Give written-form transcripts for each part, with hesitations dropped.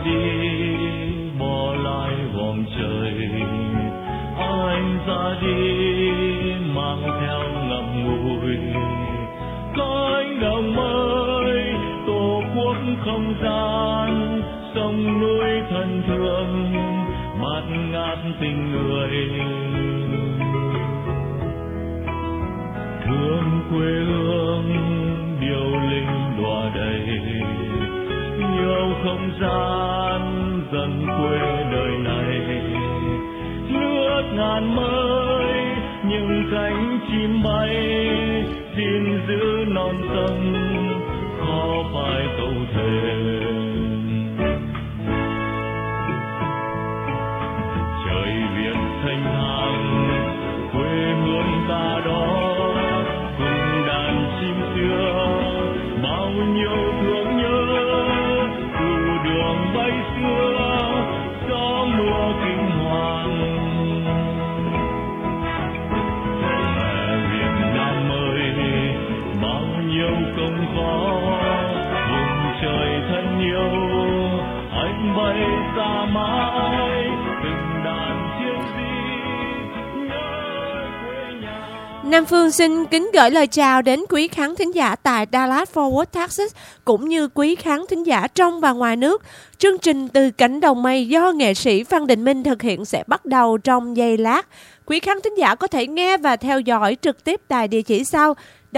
đi bỏ lại vòng trời, anh ra đi mang theo ngậm ngùi cánh đồng mới, tổ quốc không gian sông núi thân thương bạt ngát tình người, thương quê hương điệu linh đọa đầy, yêu không gian dần quê đời này, nước ngàn mới những cánh chim bay, xin giữ non sông khó phải câu thề. Trời Việt thanh thang quê hương ta đó, cùng đàn chim xưa bao nhiêu thương nhớ, từ đường bay xưa gió mưa kinh hoàng. Mẹ Việt Nam ơi bao nhiêu công khó, vùng trời thân yêu anh bay xa mãi, từng đàn chiếc gì nơi quê nhà. Nam Phương xin kính gửi lời chào đến quý khán thính giả tại Dallas Fort Worth, Texas, cũng như quý khán thính giả trong và ngoài nước. Chương trình Từ Cánh Đồng Mây do nghệ sĩ Phan Đình Minh thực hiện sẽ bắt đầu trong giây lát. Quý khán thính giả có thể nghe và theo dõi trực tiếp tại địa chỉ sau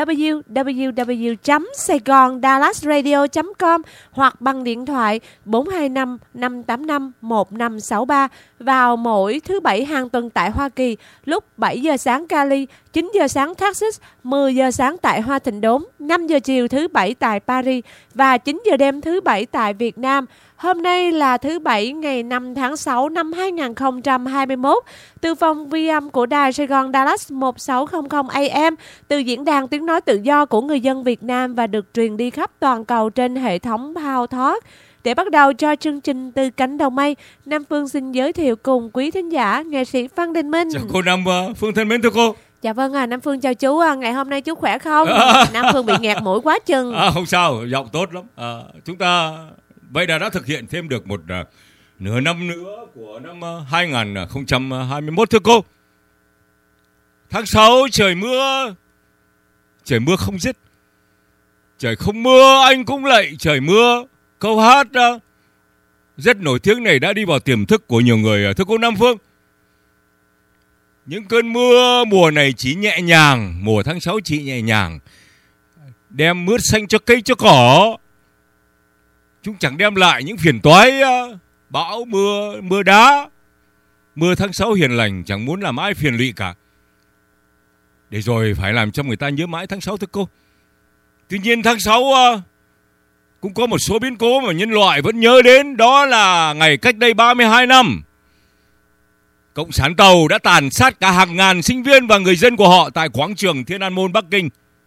www.saigondallasradio.com hoặc bằng điện thoại 425 585 1563 vào mỗi thứ Bảy hàng tuần tại Hoa Kỳ lúc 7 giờ sáng Cali, 9 giờ sáng Texas, 10 giờ sáng tại Hoa Thịnh Đốn, 5 giờ chiều thứ Bảy tại Paris và 9 giờ đêm thứ Bảy tại Việt Nam. Hôm nay là thứ Bảy ngày 5 tháng 6 năm 2021, từ phòng vi âm của Đài Sài Gòn Dallas 1600 AM, từ diễn đàn tiếng nói tự do của người dân Việt Nam và được truyền đi khắp toàn cầu trên hệ thống Power. Để bắt đầu cho chương trình Từ Cánh Đồng Mây, Nam Phương xin giới thiệu cùng quý thính giả nghệ sĩ Phan Đình Minh. Chào cô Nam Phương thân mến thưa cô. Dạ vâng Nam Phương chào chú. Ngày hôm nay chú khỏe không? Nam Phương bị nghẹt mũi quá chừng. Không sao, giọng tốt lắm. Chúng ta vậy đã thực hiện thêm được một nửa năm nữa của năm 2021 thưa cô. Tháng 6 trời mưa không dứt. Trời không mưa anh cũng lạy trời mưa. Câu hát rất nổi tiếng này đã đi vào tiềm thức của nhiều người thưa cô Nam Phương. Những cơn mưa mùa này chỉ nhẹ nhàng, mùa tháng 6 chỉ nhẹ nhàng, đem mướt xanh cho cây cho cỏ. Chúng chẳng đem lại những phiền toái bão mưa đá. Mưa tháng 6 hiền lành chẳng muốn làm ai phiền lụy cả, để rồi phải làm cho người ta nhớ mãi tháng 6 thưa cô. Tuy nhiên tháng 6 cũng có một số biến cố mà nhân loại vẫn nhớ đến. Đó là ngày cách đây 32 năm, Cộng sản Tàu đã tàn sát cả hàng ngàn sinh viên và người dân của họ tại quảng trường Thiên An Môn Bắc Kinh.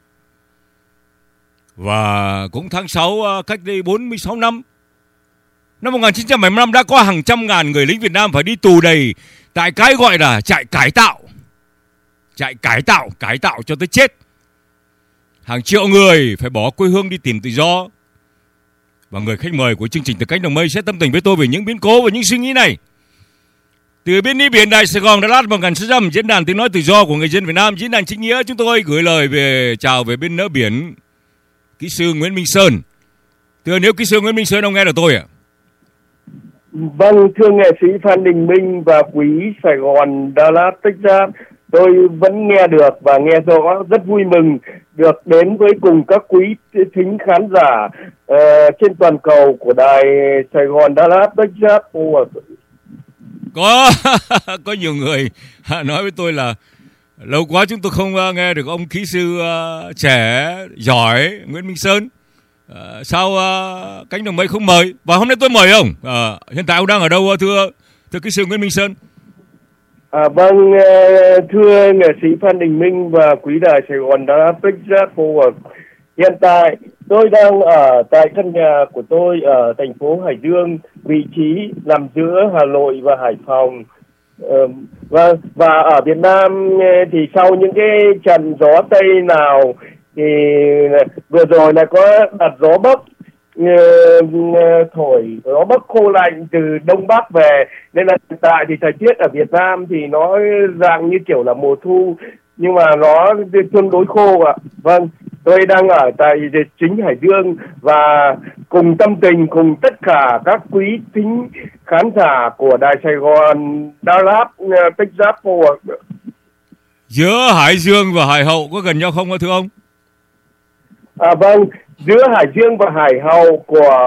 Và cũng tháng 6 cách đây 46 năm, năm 1975 đã có hàng trăm ngàn người lính Việt Nam phải đi tù đầy tại cái gọi là trại cải tạo cho tới chết. Hàng triệu người phải bỏ quê hương đi tìm tự do. Và người khách mời của chương trình Từ Cánh Đồng Mây sẽ tâm tình với tôi về những biến cố và những suy nghĩ này. Từ biên đi biển Đài Sài Gòn Dallas 1600, diễn đàn tiếng nói tự do của người dân Việt Nam, diễn đàn chính nghĩa, chúng tôi gửi lời chào về bên nỡ biển kỹ sư Nguyễn Minh Sơn. Thưa, nếu kỹ sư Nguyễn Minh Sơn ông nghe được tôi ạ? Vâng, thưa nghệ sĩ Phan Đình Minh và quý Sài Gòn Dallas Texas, tôi vẫn nghe được và nghe rõ, rất vui mừng được đến với cùng các quý thính khán giả trên toàn cầu của đài Sài Gòn Dallas Texas. Có nhiều người nói với tôi là lâu quá chúng tôi không nghe được ông kỹ sư trẻ giỏi Nguyễn Minh Sơn. Sao Cánh Đồng Mây không mời? Và hôm nay tôi mời ông. Hiện tại ông đang ở đâu thưa kỹ sư Nguyễn Minh Sơn? Vâng, thưa nghệ sĩ Phan Đình Minh và quý đài Sài Gòn Dallas Texas. Hiện tại tôi đang ở tại căn nhà của tôi ở thành phố Hải Dương, vị trí nằm giữa Hà Nội và Hải Phòng. Và ở Việt Nam thì sau những cái trận gió Tây nào thì vừa rồi là có đợt gió Bắc thổi gió bấc khô lạnh từ đông bắc về, nên là hiện tại thì thời tiết ở Việt Nam thì nó dạng như kiểu là mùa thu nhưng mà nó tương đối khô ạ. Vâng, tôi đang ở tại chính Hải Dương và cùng tâm tình cùng tất cả các quý thính khán giả của Đài Sài Gòn, Dallas, Texas. Giữa Hải Dương và Hải Hậu có gần nhau không thưa ông? Vâng, giữa Hải Dương và Hải Hậu của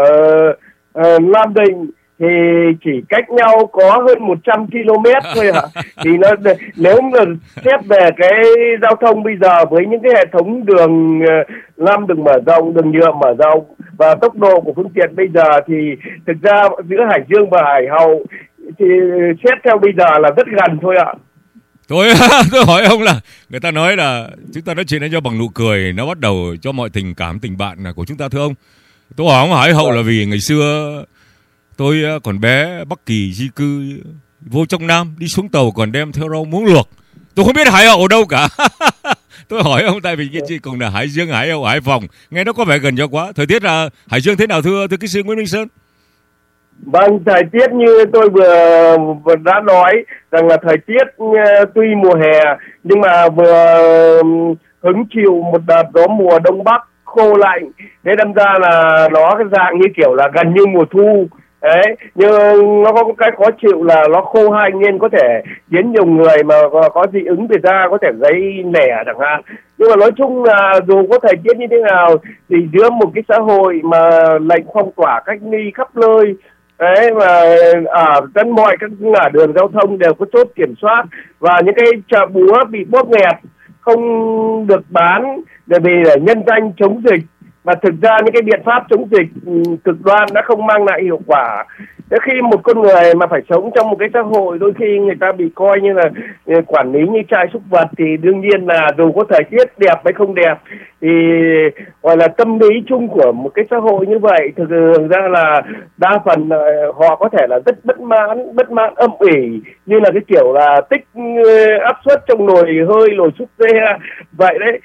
Nam Định thì chỉ cách nhau có hơn 100 km thôi ạ. Thì nó nếu mà xét về cái giao thông bây giờ với những cái hệ thống đường năm đường mở rộng, đường nhựa mở rộng và tốc độ của phương tiện bây giờ thì thực ra giữa Hải Dương và Hải Hậu thì xét theo bây giờ là rất gần thôi ạ. Tôi hỏi ông là người ta nói là chúng ta nói chuyện với nhau bằng nụ cười, nó bắt đầu cho mọi tình cảm tình bạn của chúng ta thưa ông. Tôi hỏi ông Hải Hậu là vì ngày xưa tôi còn bé Bắc Kỳ di cư vô trong Nam, đi xuống tàu còn đem theo rau muống luộc. Tôi không biết Hải Hậu ở đâu cả. Tôi hỏi ông tại vì cái chị cùng là Hải Dương, Hải Hậu, Hải Phòng, nghe nó có vẻ gần nhau quá. Thời tiết là Hải Dương thế nào thưa kỹ sư Nguyễn Minh Sơn? Vâng, thời tiết như tôi vừa đã nói rằng là thời tiết tuy mùa hè nhưng mà vừa hứng chịu một đợt gió mùa đông bắc khô lạnh, thế đâm ra là nó cái dạng như kiểu là gần như mùa thu đấy, nhưng nó có cái khó chịu là nó khô hanh nên có thể khiến nhiều người mà có dị ứng về da có thể gây nẻ chẳng hạn. Nhưng mà nói chung là dù có thời tiết như thế nào thì giữa một cái xã hội mà lệnh phong tỏa cách ly khắp nơi đấy, mà ở trên mọi các ngã đường giao thông đều có chốt kiểm soát và những cái chợ búa bị bóp nghẹt không được bán để nhân danh chống dịch, mà thực ra những cái biện pháp chống dịch cực đoan đã không mang lại hiệu quả. Thế khi một con người mà phải sống trong một cái xã hội đôi khi người ta bị coi như là quản lý như trai súc vật thì đương nhiên là dù có thời tiết đẹp hay không đẹp thì gọi là tâm lý chung của một cái xã hội như vậy thực ra là đa phần họ có thể là rất bất mãn âm ỉ, như là cái kiểu là tích áp suất trong nồi hơi nồi súp dê vậy đấy.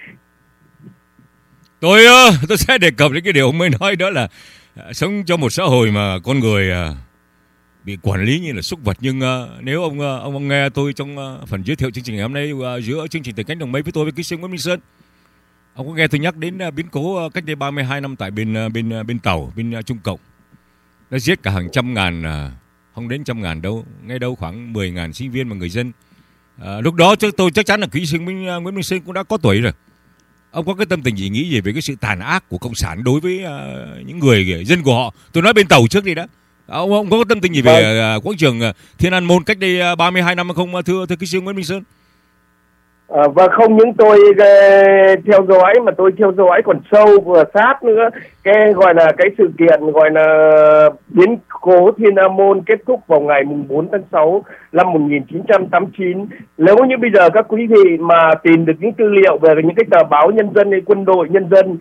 Tôi sẽ đề cập đến cái điều ông mới nói, đó là sống trong một xã hội mà con người bị quản lý như là súc vật. Nhưng nếu ông nghe tôi trong phần giới thiệu chương trình ngày hôm nay giữa chương trình Từ Cánh Đồng Mây với tôi với kỹ sư Nguyễn Minh Sơn, ông có nghe tôi nhắc đến biến cố cách đây 32 năm tại bên Tàu, bên Trung Cộng, nó giết cả hàng trăm ngàn, không đến trăm ngàn đâu, ngay đâu khoảng 10.000 sinh viên và người dân. Lúc đó tôi chắc chắn là kỹ sư Nguyễn Minh Sơn cũng đã có tuổi rồi. Ông có cái tâm tình gì, nghĩ gì về cái sự tàn ác của Cộng sản đối với những người dân của họ? Tôi nói bên Tàu trước đi đã. Ông có tâm tình gì về quảng trường Thiên An Môn cách đây 32 năm không thưa kỹ sư Nguyễn Minh Sơn? Và không những tôi theo dõi mà tôi theo dõi còn sâu và sát nữa cái gọi là cái sự kiện gọi là biến cố Thiên An Môn kết thúc vào ngày 4 tháng 6 năm 1989. Nếu như bây giờ các quý vị mà tìm được những tư liệu về những cái tờ báo Nhân dân hay Quân đội Nhân dân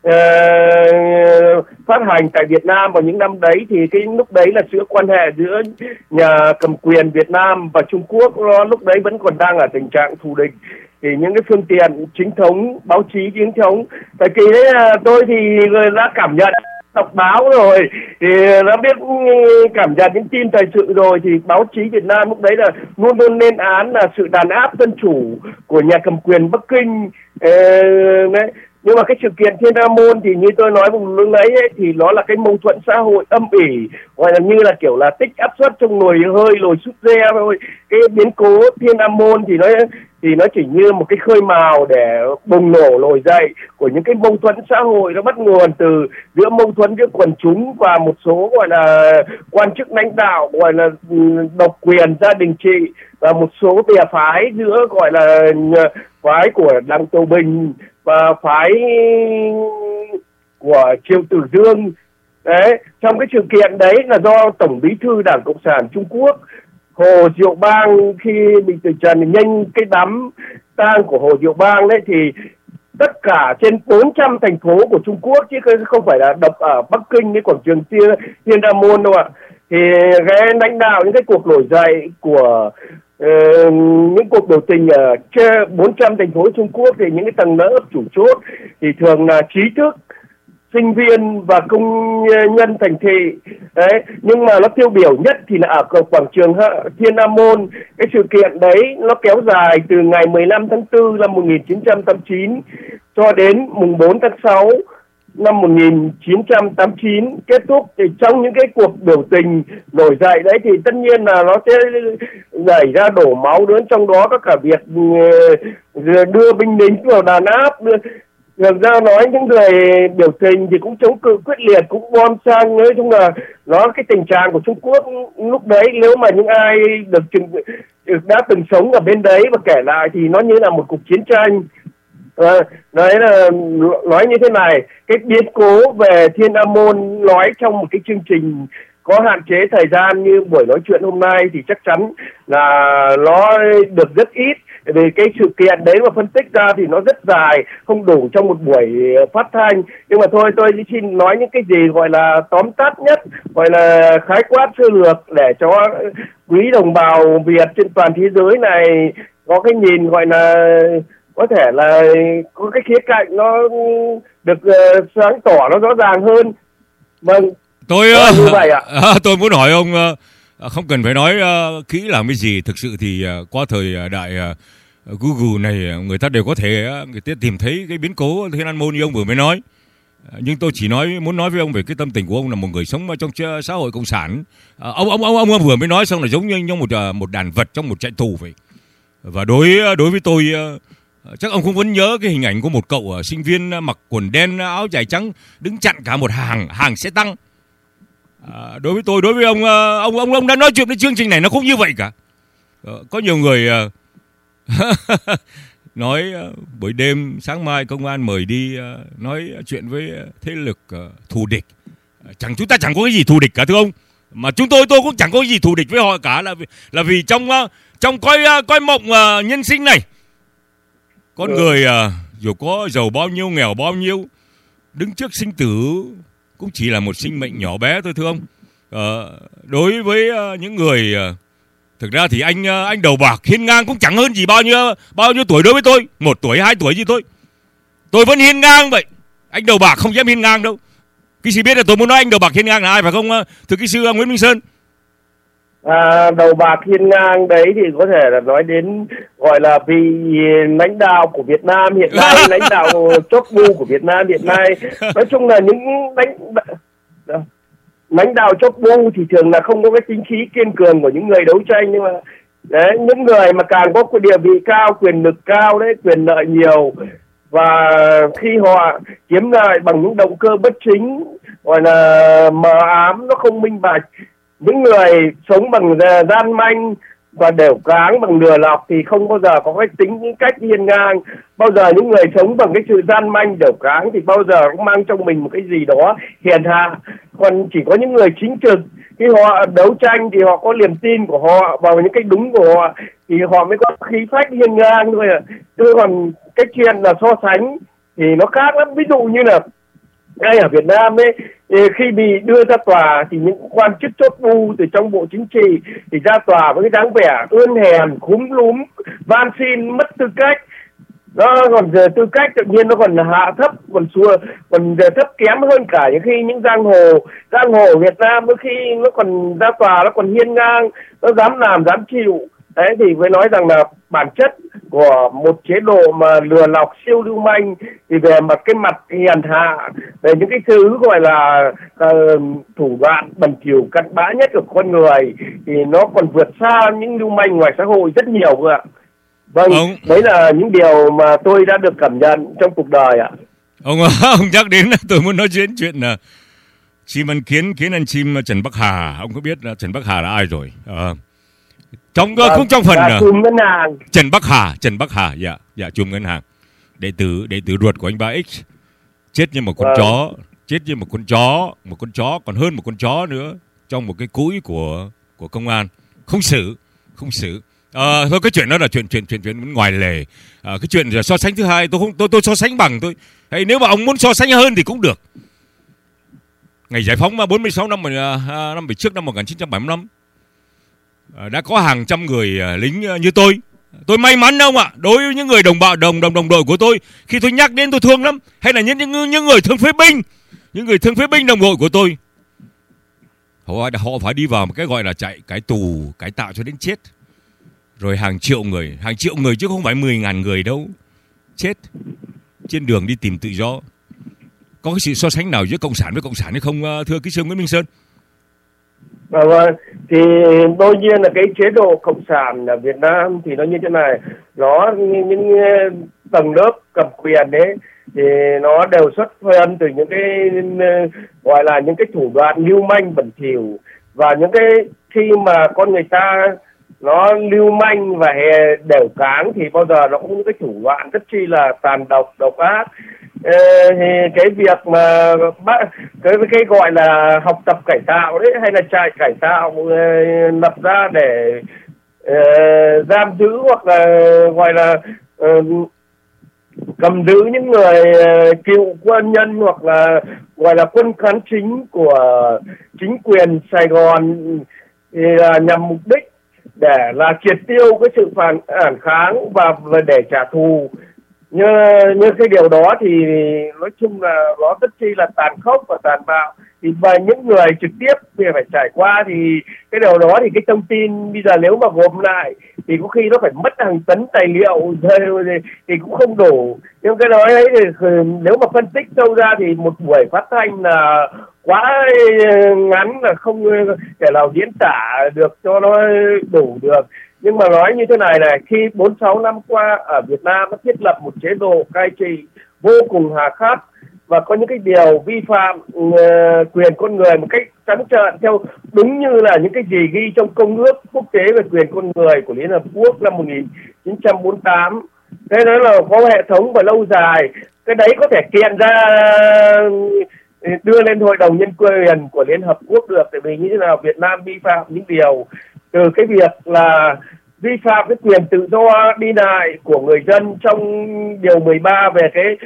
phát hành tại Việt Nam vào những năm đấy thì cái lúc đấy là sự quan hệ giữa nhà cầm quyền Việt Nam và Trung Quốc lúc đấy vẫn còn đang ở tình trạng thù địch. Thì những cái phương tiện chính thống, báo chí chính thống, thời kỳ đấy tôi thì đã cảm nhận đọc báo rồi thì đã biết cảm nhận những tin thời sự rồi, thì báo chí Việt Nam lúc đấy là luôn luôn lên án là sự đàn áp dân chủ của nhà cầm quyền Bắc Kinh đấy. Nhưng mà cái sự kiện Thiên An Môn thì như tôi nói vùng lúc ấy thì nó là cái mâu thuẫn xã hội âm ỉ, gọi là như là kiểu là tích áp suất trong nồi hơi nồi súp dê thôi. Cái biến cố Thiên An Môn thì nó chỉ như một cái khơi mào để bùng nổ nổi dậy của những cái mâu thuẫn xã hội. Nó bắt nguồn từ giữa mâu thuẫn giữa quần chúng và một số gọi là quan chức lãnh đạo gọi là độc quyền gia đình trị, và một số bè phái giữa gọi là phái của Đặng Tiểu Bình và phái của Triệu Tử Dương. Đấy, trong cái sự kiện đấy là do Tổng Bí thư Đảng Cộng sản Trung Quốc Hồ Diệu Bang khi bị từ trần, nhân cái đám tang của Hồ Diệu Bang đấy thì tất cả trên 400 thành phố của Trung Quốc chứ không phải là đập ở Bắc Kinh cái quảng trường Thiên An Môn đâu ạ. Thì cái lãnh đạo những cái cuộc nổi dậy của những cuộc biểu tình ở 400 thành phố Trung Quốc thì những cái tầng lớp chủ chốt thì thường là trí thức, sinh viên và công nhân thành thị. Đấy, nhưng mà nó tiêu biểu nhất thì là ở quảng trường Thiên An Môn. Cái sự kiện đấy nó kéo dài từ ngày 15 tháng 4 năm 1989 cho đến mùng 4 tháng 6 năm 1989 kết thúc. Thì trong những cái cuộc biểu tình nổi dậy đấy thì tất nhiên là nó sẽ nảy ra đổ máu lớn, trong đó có cả việc đưa binh lính vào đàn áp. Thực ra nói những người biểu tình thì cũng chống cự quyết liệt, cũng bom xăng. Nói chung là nó cái tình trạng của Trung Quốc lúc đấy, nếu mà những ai đã từng sống ở bên đấy và kể lại thì nó như là một cuộc chiến tranh. Đấy là nói như thế này, cái biến cố về Thiên An Môn nói trong một cái chương trình có hạn chế thời gian như buổi nói chuyện hôm nay thì chắc chắn là nó được rất ít, vì cái sự kiện đấy mà phân tích ra thì nó rất dài, không đủ trong một buổi phát thanh. Nhưng mà thôi, tôi xin nói những cái gì gọi là tóm tắt nhất, gọi là khái quát sơ lược để cho quý đồng bào Việt trên toàn thế giới này có cái nhìn gọi là có thể là có cái khía cạnh nó được sáng tỏ, nó rõ ràng hơn. Vâng, tôi như vậy ạ. Tôi muốn hỏi ông, không cần phải nói kỹ làm cái gì. Thực sự thì qua thời đại Google này, người ta đều có thể người ta tìm thấy cái biến cố Thiên An Môn như ông vừa mới nói. Nhưng tôi chỉ muốn nói với ông về cái tâm tình của ông là một người sống trong xã hội cộng sản. Ông vừa mới nói xong là giống như một đàn vật trong một trại tù vậy. Và đối với tôi, chắc ông cũng vẫn nhớ cái hình ảnh của một cậu sinh viên mặc quần đen áo dài trắng đứng chặn cả một hàng xe tăng. Đối với ông đã nói chuyện với chương trình này nó cũng như vậy cả. Có nhiều người nói buổi đêm sáng mai công an mời đi nói chuyện với thế lực thù địch. Chúng ta chẳng có cái gì thù địch cả thưa ông. Mà tôi cũng chẳng có cái gì thù địch với họ cả, là vì trong coi mộng nhân sinh này, con người dù có giàu bao nhiêu nghèo bao nhiêu, đứng trước sinh tử cũng chỉ là một sinh mệnh nhỏ bé thôi thưa ông. Đối với những người thực ra thì anh đầu bạc hiên ngang cũng chẳng hơn gì bao nhiêu tuổi đối với tôi, 1 tuổi 2 tuổi gì thôi. Tôi vẫn hiên ngang vậy. Anh đầu bạc không dám hiên ngang đâu. Kỹ sư biết là tôi muốn nói anh đầu bạc hiên ngang là ai phải không, thưa kỹ sư Nguyễn Minh Sơn? Đầu bạc hiên ngang đấy thì có thể là nói đến gọi là vị lãnh đạo của Việt Nam hiện nay, lãnh đạo chóp bu của Việt Nam hiện nay. Nói chung là những lãnh đạo chóp bu thì thường là không có cái chính khí kiên cường của những người đấu tranh, nhưng mà đấy, những người mà càng có cái địa vị cao, quyền lực cao đấy, quyền lợi nhiều, và khi họ kiếm lợi bằng những động cơ bất chính, gọi là mờ ám, nó không minh bạch. Những người sống bằng gian manh và đều cáng bằng lừa lọc thì không bao giờ có cái tính cách hiên ngang. Bao giờ những người sống bằng cái sự gian manh đều cáng thì bao giờ cũng mang trong mình một cái gì đó hiền hạ. Còn chỉ có những người chính trực, khi họ đấu tranh thì họ có niềm tin của họ vào những cái đúng của họ thì họ mới có khí phách hiên ngang thôi ạ. Còn cái chuyện là so sánh thì nó khác lắm. Ví dụ như là ngay ở Việt Nam ấy, khi bị đưa ra tòa thì những quan chức chóp bu từ trong bộ chính trị thì ra tòa với cái dáng vẻ ươn hèn, cúm núm, van xin, mất tư cách. Nó còn tư cách tự nhiên nó còn hạ thấp, còn thấp kém hơn cả những khi những giang hồ Việt Nam đôi khi nó còn ra tòa nó còn hiên ngang, nó dám làm dám chịu. Đấy thì mới nói rằng là bản chất của một chế độ mà lừa lọc siêu lưu manh thì về cái mặt hiền hạ, về những cái thứ gọi là thủ đoạn bẩn thỉu cặn bã nhất của con người thì nó còn vượt xa những lưu manh ngoài xã hội rất nhiều cơ ạ. Vâng, đấy là những điều mà tôi đã được cảm nhận trong cuộc đời ạ. Ông nhắc đến tôi muốn nói chuyện là chim ăn kiến ăn chim Trần Bắc Hà. Ông có biết là Trần Bắc Hà là ai rồi? Cũng trong phần chùm ngân hàng Trần Bắc Hà, dạ chùm ngân hàng, đệ tử ruột của anh Ba X, chết như một con chó, một con chó còn hơn một con chó nữa trong một cái cũi của công an, không xử. Thôi cái chuyện đó là chuyện ngoài lề. Cái chuyện so sánh thứ hai tôi so sánh bằng thôi. Hay nếu mà ông muốn so sánh hơn thì cũng được. Ngày giải phóng 46 năm về trước năm 1975, đã có hàng trăm người lính như tôi may mắn không ạ. Đối với những người đồng đội của tôi, khi tôi nhắc đến tôi thương lắm. Hay là những người thương phế binh, những người thương phế binh đồng đội của tôi. Họ phải đi vào một cái gọi là cái tù cải tạo cho đến chết. Rồi hàng triệu người chứ không phải 10.000 người đâu chết trên đường đi tìm tự do. Có cái sự so sánh nào giữa cộng sản với cộng sản hay không, thưa kỹ sư Nguyễn Minh Sơn? Vâng, thì đương nhiên là cái chế độ cộng sản ở Việt Nam thì nó như thế này, nó những tầng lớp cầm quyền đấy thì nó đều xuất thân từ những cái gọi là những cái thủ đoạn lưu manh bẩn thỉu, và những cái khi mà con người ta nó lưu manh và đều cáng thì bao giờ nó cũng có những cái thủ đoạn rất chi là tàn độc ác. Thì cái việc mà cái gọi là học tập cải tạo đấy, hay là trại cải tạo lập ra để giam giữ hoặc là gọi là cầm giữ những người cựu quân nhân hoặc là gọi là quân cán chính của chính quyền Sài Gòn, thì là nhằm mục đích để là triệt tiêu cái sự phản kháng và để trả thù. Như cái điều đó thì nói chung là nó rất chi là tàn khốc và tàn bạo, thì và những người trực tiếp thì phải trải qua thì cái điều đó thì cái thông tin bây giờ nếu mà gộp lại thì có khi nó phải mất hàng tấn tài liệu thì cũng không đủ. Nhưng cái đó ấy thì nếu mà phân tích sâu ra thì một buổi phát thanh là quá ngắn, là không thể nào diễn tả được cho nó đủ được. Nhưng mà nói như thế này khi 46 năm qua ở Việt Nam nó thiết lập một chế độ cai trị vô cùng hà khắc và có những cái điều vi phạm quyền con người một cách trắng trợn theo đúng như là những cái gì ghi trong Công ước Quốc tế về quyền con người của Liên Hợp Quốc năm 1948. Thế đó là có hệ thống và lâu dài. Cái đấy có thể kiện ra đưa lên Hội đồng Nhân quyền của Liên Hợp Quốc được, tại vì như thế nào Việt Nam vi phạm những điều từ cái việc là vi phạm cái quyền tự do đi lại của người dân trong điều 13 về cái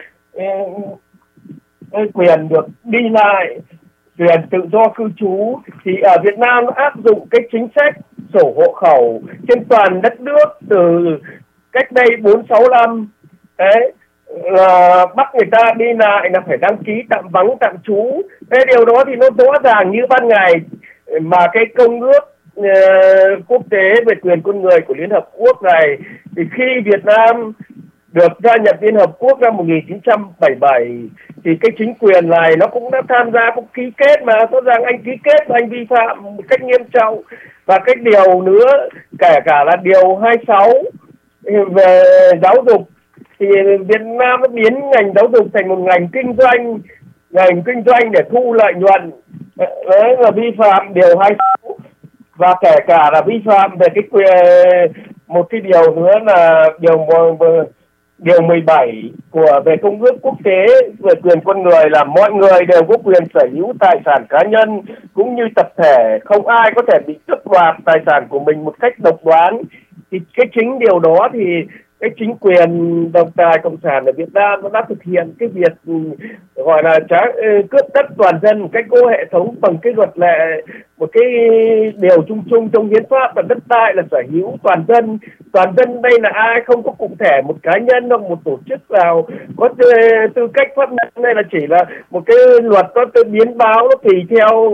quyền được đi lại, quyền tự do cư trú, thì ở Việt Nam nó áp dụng cái chính sách sổ hộ khẩu trên toàn đất nước từ cách đây 46 năm. Đấy, bắt người ta đi lại là phải đăng ký tạm vắng tạm trú. Cái điều đó thì nó rõ ràng như ban ngày, mà cái Công ước quốc tế về quyền con người của Liên Hợp Quốc này thì khi Việt Nam được gia nhập Liên Hợp Quốc năm 1977 thì cái chính quyền này nó cũng đã tham gia, cũng ký kết mà rõ ràng anh ký kết và anh vi phạm một cách nghiêm trọng. Và cái điều nữa, kể cả là điều 26 về giáo dục thì Việt Nam nó biến ngành giáo dục thành một ngành kinh doanh để thu lợi nhuận. Đấy là vi phạm điều 26. Và kể cả là vi phạm về cái quyền, một cái điều nữa là điều 17 về Công ước Quốc tế về quyền con người là mọi người đều có quyền sở hữu tài sản cá nhân cũng như tập thể, không ai có thể bị tước đoạt tài sản của mình một cách độc đoán. Thì cái chính điều đó thì cái chính quyền độc tài cộng sản ở Việt Nam nó đã thực hiện cái việc gọi là cướp đất toàn dân một cách có hệ thống bằng cái luật lệ, một cái điều chung trong hiến pháp là đất đai là sở hữu toàn dân. Toàn dân đây là ai, không có cụ thể một cá nhân hoặc một tổ chức nào có tư cách pháp nhân, đây là chỉ là một cái luật có biến báo, nó tùy theo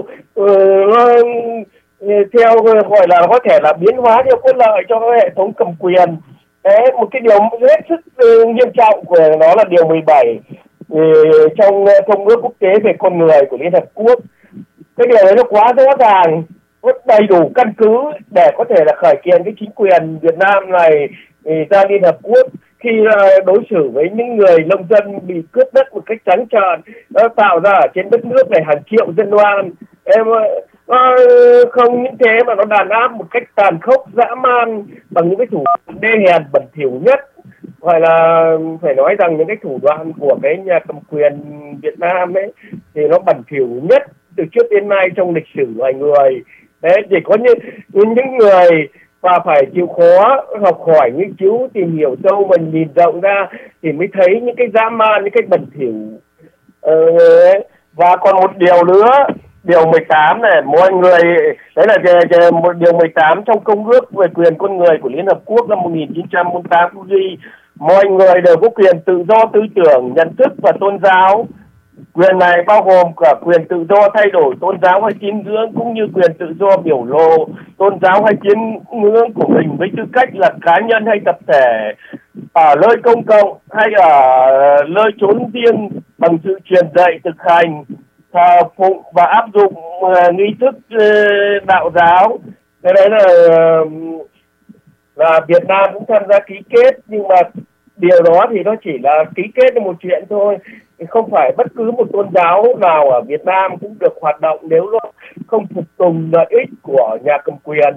theo gọi là có thể là biến hóa theo có lợi cho hệ thống cầm quyền. Đấy, một cái điều hết sức nghiêm trọng của nó là điều 17 trong Công ước Quốc tế về con người của Liên Hợp Quốc. Cái điều đấy nó quá rõ ràng, có đầy đủ căn cứ để có thể là khởi kiện cái chính quyền Việt Nam này ra Liên Hợp Quốc khi đối xử với những người nông dân bị cướp đất một cách trắng trợn. Nó tạo ra ở trên đất nước này hàng triệu dân oan. Không những thế mà nó đàn áp một cách tàn khốc dã man bằng những cái thủ đoạn đê hèn bẩn thỉu nhất. Gọi là phải nói rằng những cái thủ đoạn của cái nhà cầm quyền Việt Nam ấy thì nó bẩn thỉu nhất từ trước đến nay trong lịch sử loài người. Đấy, chỉ có những người và phải chịu khó học hỏi, nghiên cứu, tìm hiểu sâu, mình nhìn rộng ra thì mới thấy những cái dã man, những cái bẩn thỉu. Và còn một điều nữa, điều 18 này, mọi người, đấy là một điều 18 trong Công ước về quyền con người của Liên Hợp Quốc năm 1948 cũng ghi mọi người đều có quyền tự do tư tưởng, nhận thức và tôn giáo. Quyền này bao gồm cả quyền tự do thay đổi tôn giáo hay tín ngưỡng, cũng như quyền tự do biểu lộ tôn giáo hay tín ngưỡng của mình với tư cách là cá nhân hay tập thể, ở nơi công cộng hay ở nơi trốn riêng, bằng sự truyền dạy, thực hành, thờ phụng và áp dụng nghi thức đạo giáo. Cái đấy là Việt Nam cũng tham gia ký kết, nhưng mà điều đó thì nó chỉ là ký kết một chuyện thôi, không phải bất cứ một tôn giáo nào ở Việt Nam cũng được hoạt động nếu nó không phục tùng lợi ích của nhà cầm quyền.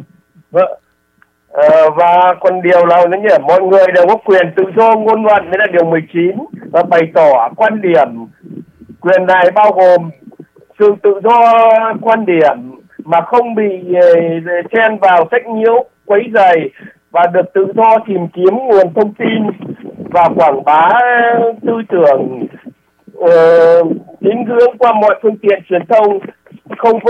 Và còn điều là mọi người đều có quyền tự do ngôn luận, đấy là điều 19, và bày tỏ quan điểm. Quyền này bao gồm sự tự do quan điểm mà không bị chen vào sách nhiễu, quấy rầy, và được tự do tìm kiếm nguồn thông tin và quảng bá tư tưởng tín ngưỡng qua mọi phương tiện truyền thông, không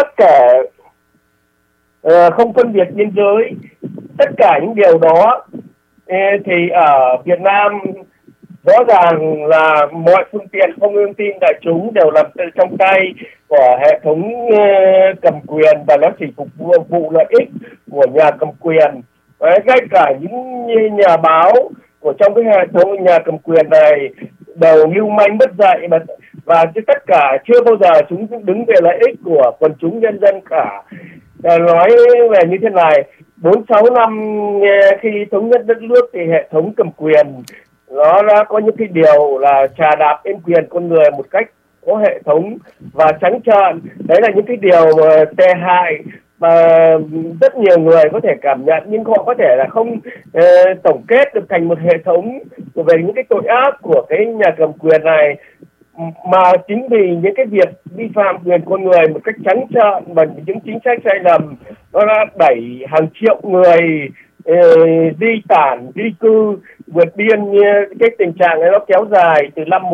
không phân biệt biên giới. Tất cả những điều đó thì ở Việt Nam rõ ràng là mọi phương tiện thông tin đại chúng đều nằm trong tay của hệ thống cầm quyền, và nó chỉ phục vụ lợi ích của nhà cầm quyền. Ngay cả những nhà báo của trong cái hệ thống nhà cầm quyền này đều lưu manh mất dạy, và tất cả chưa bao giờ chúng đứng về lợi ích của quần chúng nhân dân cả. Nói về như thế này, 46 năm khi thống nhất đất nước thì hệ thống cầm quyền nó đã có những cái điều là trà đạp lên quyền con người một cách có hệ thống và trắng trợn. Đấy là những cái điều tệ hại mà rất nhiều người có thể cảm nhận, nhưng họ có thể là không tổng kết được thành một hệ thống về những cái tội ác của cái nhà cầm quyền này. Mà chính vì những cái việc vi phạm quyền con người một cách trắng trợn và những chính sách sai lầm, nó đã đẩy hàng triệu người di tản, di cư, vượt biên. Cái tình trạng này nó kéo dài từ năm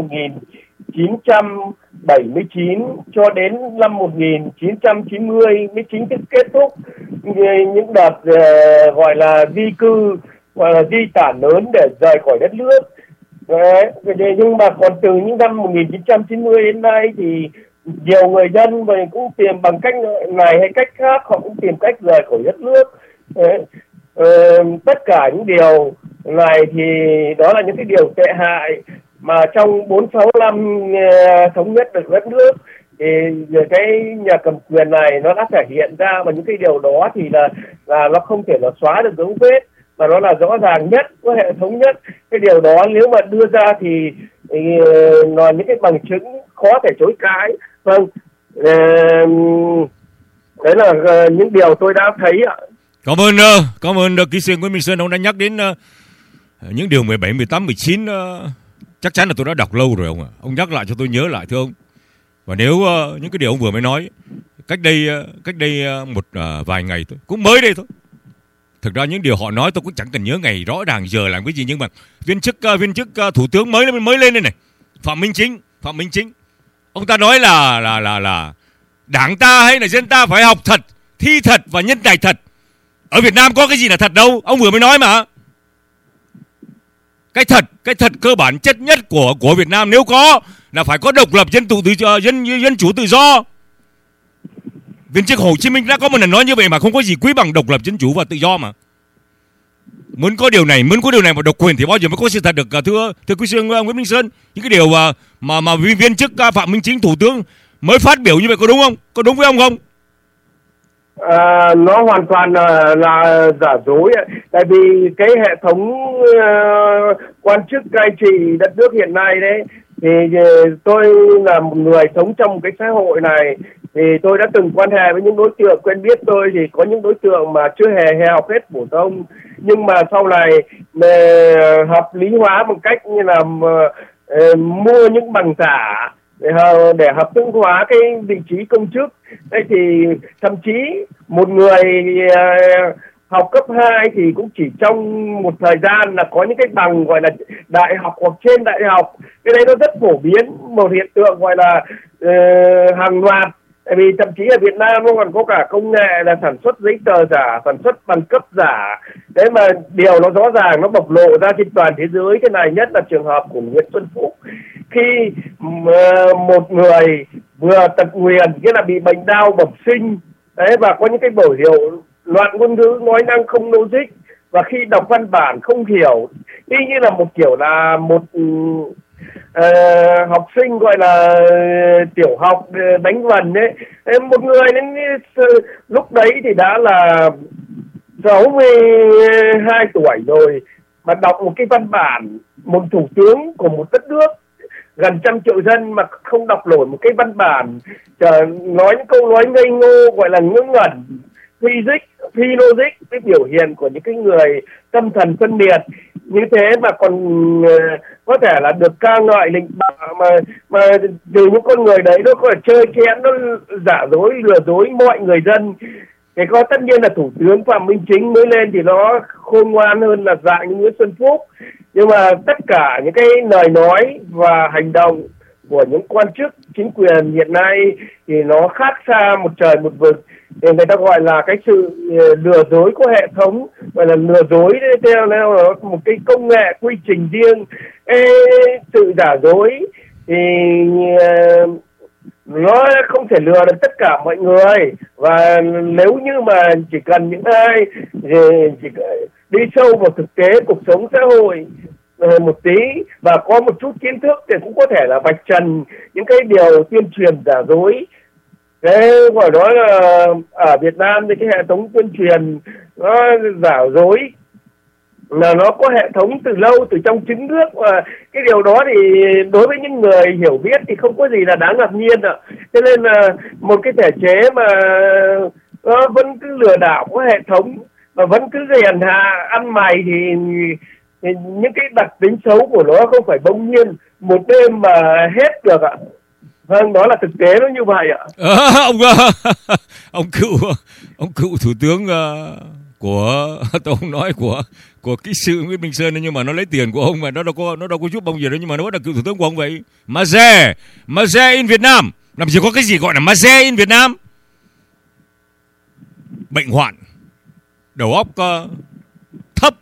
1979 cho đến năm 1990 mới chính thức kết thúc những đợt gọi là di cư, gọi là di tản lớn để rời khỏi đất nước. Đấy. Nhưng mà còn từ những năm 1990 đến nay thì nhiều người dân cũng tìm bằng cách này hay cách khác, họ cũng tìm cách rời khỏi đất nước. Tất cả những điều này thì đó là những cái điều tệ hại mà trong 46 năm thống nhất được đất nước thì cái nhà cầm quyền này nó đã thể hiện ra, và những cái điều đó thì là nó không thể là xóa được dấu vết, mà nó là rõ ràng nhất, có hệ thống nhất. Cái điều đó nếu mà đưa ra thì là những cái bằng chứng khó thể chối cãi. Vâng, đấy là những điều tôi đã thấy ạ. Cảm ơn kỹ sư Nguyễn Minh Sơn, ông đã nhắc đến những điều 17, 18, 19. Chắc chắn là tôi đã đọc lâu rồi ông ạ. Ông nhắc lại cho tôi nhớ lại thưa ông. Và nếu những cái điều ông vừa mới nói cách đây một vài ngày thôi, cũng mới đây thôi. Thực ra những điều họ nói tôi cũng chẳng cần nhớ ngày rõ ràng giờ làm cái gì, nhưng mà viên chức thủ tướng mới lên đây này, Phạm Minh Chính, ông ta nói là đảng ta hay là dân ta phải học thật, thi thật và nhân tài thật. Ở Việt Nam có cái gì là thật đâu, ông vừa mới nói mà. Cái thật cơ bản chất nhất của Việt Nam nếu có là phải có độc lập, dân chủ tự do. Viên chức Hồ Chí Minh đã có một lần nói như vậy mà, không có gì quý bằng độc lập, dân chủ và tự do mà. Muốn có điều này mà độc quyền thì bao giờ mới có sự thật được, thưa quý sư Nguyễn Minh Sơn. Những cái điều mà viên chức Phạm Minh Chính thủ tướng mới phát biểu như vậy có đúng không? Có đúng với ông không? Nó hoàn toàn là giả dối. Tại vì cái hệ thống quan chức cai trị đất nước hiện nay đấy, thì tôi là một người sống trong cái xã hội này, thì tôi đã từng quan hệ với những đối tượng quen biết tôi, thì có những đối tượng mà chưa hề học hết phổ thông, nhưng mà sau này hợp lý hóa một cách như là mua những bằng giả để hợp thức hóa cái vị trí công chức. Đây thì thậm chí một người học cấp 2 thì cũng chỉ trong một thời gian là có những cái bằng gọi là đại học hoặc trên đại học. Cái đấy nó rất phổ biến, một hiện tượng gọi là hàng loạt. Tại vì thậm chí ở Việt Nam nó còn có cả công nghệ là sản xuất giấy tờ giả, sản xuất bằng cấp giả. Đấy mà điều nó rõ ràng nó bộc lộ ra trên toàn thế giới. Cái này nhất là trường hợp của Nguyễn Xuân Phúc. khi một người vừa tật nguyền, nghĩa là bị bệnh đau bẩm sinh đấy, và có những cái biểu hiện loạn ngôn ngữ, nói năng không logic, và khi đọc văn bản không hiểu, y như là một kiểu là một học sinh gọi là tiểu học đánh vần đấy. Một người đến lúc đấy thì đã là 62 tuổi rồi mà đọc một cái văn bản, một thủ tướng của một đất nước gần 100 triệu dân mà không đọc nổi một cái văn bản, nói những câu nói ngây ngô gọi là ngớ ngẩn, phi logic, cái biểu hiện của những cái người tâm thần phân liệt như thế mà còn có thể là được ca ngợi lệnh mà từ những con người đấy nó có thể chơi chén, nó giả dối lừa dối mọi người dân. Thì có tất nhiên là thủ tướng Phạm Minh Chính mới lên thì nó khôn ngoan hơn là dạng như Nguyễn Xuân Phúc, nhưng mà tất cả những cái lời nói và hành động của những quan chức chính quyền hiện nay thì nó khác xa một trời một vực. Thì người ta gọi là cái sự lừa dối có hệ thống, gọi là lừa dối theo một cái công nghệ quy trình riêng. Sự giả dối thì nó không thể lừa được tất cả mọi người, và nếu như mà chỉ cần những ai chỉ đi sâu vào thực tế cuộc sống xã hội một tí và có một chút kiến thức thì cũng có thể là vạch trần những cái điều tuyên truyền giả dối. Cái gọi đó là ở Việt Nam thì cái hệ thống tuyên truyền nó giả dối là nó có hệ thống từ lâu, từ trong trứng nước, và cái điều đó thì đối với những người hiểu biết thì không có gì là đáng ngạc nhiên ạ. Cho nên là một cái thể chế mà nó vẫn cứ lừa đảo có hệ thống và vẫn cứ hèn hạ ăn mày thì những cái đặc tính xấu của nó không phải bỗng nhiên một đêm mà hết được ạ. Vâng, đó là thực tế nó như vậy ạ. Ông cựu thủ tướng của tôi không nói của kỹ sư Nguyễn Minh Sơn, nhưng mà nó lấy tiền của ông mà nó đâu có giúp ông gì đâu, nhưng mà nó vẫn là cựu thủ tướng của ông vậy. Maze in Việt Nam, làm gì có cái gì gọi là Maze in Việt Nam. Bệnh hoạn, đầu óc thấp.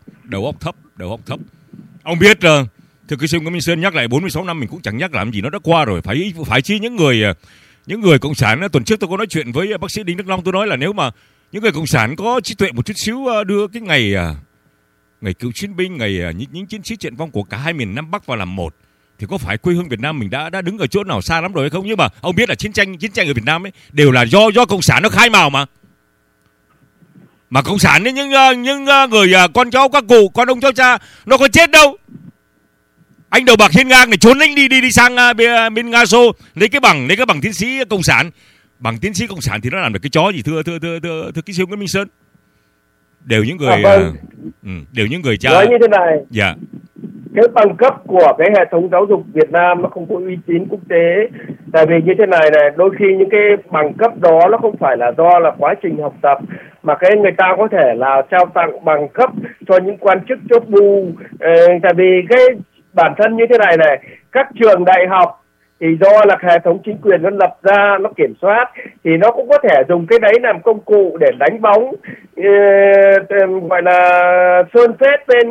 Ông biết thưa kỹ sư Nguyễn Minh Sơn nhắc lại 46 năm mình cũng chẳng nhắc làm gì, nó đã qua rồi. Phải chi những người cộng sản. Tuần trước tôi có nói chuyện với bác sĩ Đinh Đức Long, tôi nói là nếu mà những người cộng sản có trí tuệ một chút xíu đưa cái ngày cựu chiến binh, ngày những chiến sĩ trận vong của cả hai miền Nam Bắc vào làm một, thì có phải quê hương Việt Nam mình đã đứng ở chỗ nào xa lắm rồi hay không? Nhưng mà ông biết là chiến tranh ở Việt Nam ấy đều là do cộng sản nó khai mào mà cộng sản ấy, những người con cháu các cụ, con ông cháu cha nó có chết đâu. Anh Đầu Bạc Hiên Ngang này trốn anh đi sang bên Nga Xô lấy cái bằng tiến sĩ cộng sản. Bằng tiến sĩ cộng sản thì nó làm được cái chó gì thưa kỹ sư Nguyễn Minh Sơn? Đều những người cha. Nói như thế này. Dạ. Cái bằng cấp của cái hệ thống giáo dục Việt Nam nó không có uy tín quốc tế. Tại vì như thế này, đôi khi những cái bằng cấp đó nó không phải là do là quá trình học tập, mà cái người ta có thể là trao tặng bằng cấp cho những quan chức chốt bu. Tại vì cái bản thân như thế này, các trường đại học thì do là hệ thống chính quyền nó lập ra, nó kiểm soát, thì nó cũng có thể dùng cái đấy làm công cụ để đánh bóng, gọi là sơn phết bên,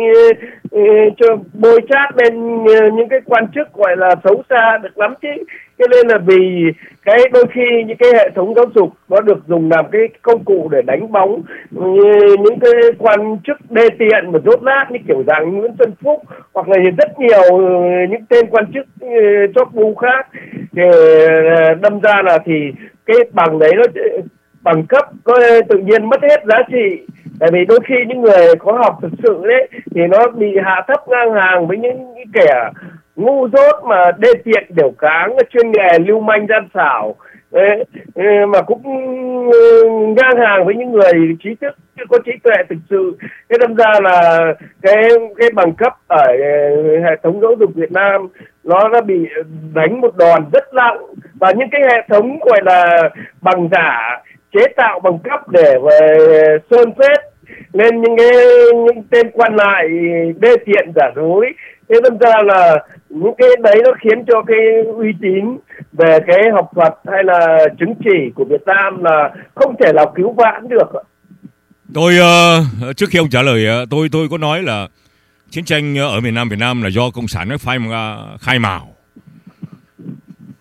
bôi chát bên những cái quan chức gọi là xấu xa được lắm chứ. Cho nên là vì cái đôi khi những cái hệ thống giáo dục nó được dùng làm cái công cụ để đánh bóng những cái quan chức đê tiện mà dốt nát như kiểu dạng Nguyễn Xuân Phúc, hoặc là rất nhiều những tên quan chức chóp bu khác, thì đâm ra là thì cái bằng đấy nó bằng cấp có tự nhiên mất hết giá trị. Tại vì đôi khi những người có học thực sự đấy thì nó bị hạ thấp ngang hàng với những kẻ ngu dốt mà đê tiện đều cáng, chuyên nghề lưu manh gian xảo, mà cũng ngang hàng với những người trí thức có trí tuệ thực sự. Thế đâm ra là cái bằng cấp ở hệ thống giáo dục Việt Nam nó đã bị đánh một đòn rất nặng, và những cái hệ thống gọi là bằng giả chế tạo bằng cấp để sơn phết lên những tên quan lại đê tiện giả dối. Thế đâm ra là những cái đấy nó khiến cho cái uy tín về cái học thuật hay là chứng chỉ của Việt Nam là không thể nào cứu vãn được. Tôi trước khi ông trả lời, tôi có nói là chiến tranh ở miền Nam Việt Nam là do cộng sản nó khai mào.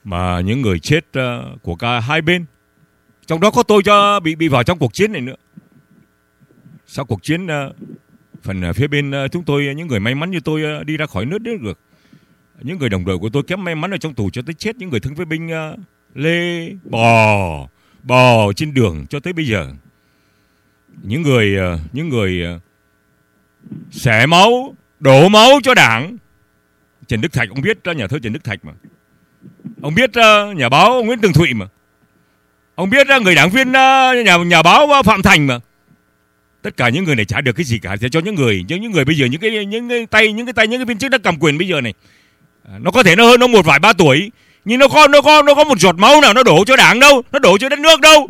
mà những người chết của cả hai bên, trong đó có tôi cho bị vào trong cuộc chiến này nữa. Sau cuộc chiến, phần phía bên chúng tôi, những người may mắn như tôi đi ra khỏi nước được. Những người đồng đội của tôi kém may mắn ở trong tù cho tới chết. Những người thương phế binh lê bò trên đường cho tới bây giờ. Những người xẻ máu, đổ máu cho Đảng. Trần Đức Thạch, ông biết nhà thơ Trần Đức Thạch mà. Ông biết nhà báo Nguyễn Tường Thụy mà. Ông biết người đảng viên nhà báo Phạm Thành mà. Tất cả những người này chả được cái gì cả. Để cho những người bây giờ, những cái viên chức đã cầm quyền bây giờ này, nó có thể nó hơn nó một vài ba tuổi, nhưng nó có một giọt máu nào nó đổ cho Đảng đâu, nó đổ cho đất nước đâu.